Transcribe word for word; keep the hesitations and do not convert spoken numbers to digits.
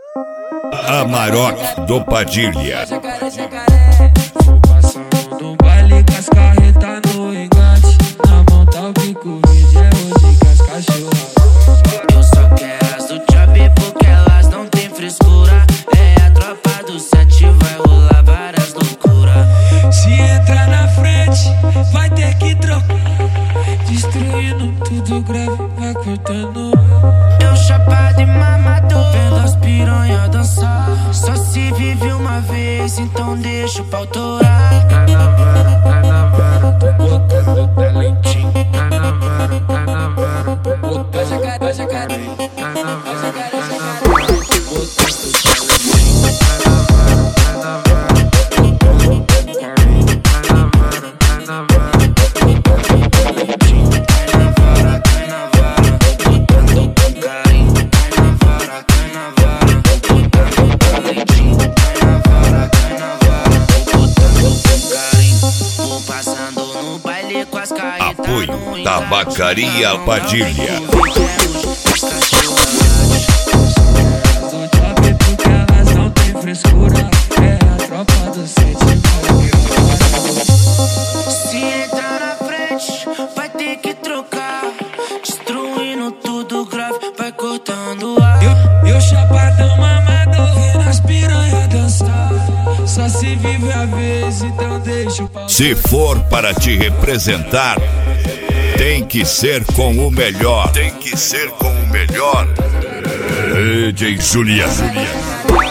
Amarok do Padilha. Vou passando no baile com as carretas no engate. Na mão tá o bico verde, é hoje com as cachorras. Eu só quero as do job porque elas não tem frescura. É a tropa do sete, vai rolar várias loucuras. Se entrar na frente, vai ter que trocar. Destruindo tudo grave, vai cortando. Eu chapado e mamado, vendo as piranha dançar. Só se vive uma vez, então deixa o pau torar. Cai na vara, cai na vara, tô botando talentinho. Cai na vara, cai na vara, tô botando talentinho. Cai na vara, cai na vara, tô botando talentinho. Cai na vara, cai na vara, tô botando carinho. Cai na vara, cai na vara, tô botando talentinho. Cai na vara, cai na vara, tô botando carinho. Cai na vara, cai na vara, tô botando talentinho. Cai na vara, cai na vara, tô botando carinho. Vou passando no baile com as carretas no Apoio engate. Tabacaria Padilha. Do job porque elas não tem frescura. É a tropa do sete. Se entrar na frente, vai ter que trocar. Destruindo tudo grave, vai cortando ar. Eu, eu chapadão mamador, vendo as piranha dançar. Só se vive a vez, então deixa o pau. Se for para te representar, tem que ser com o melhor. Tem que ser com o melhor. D J Juliano.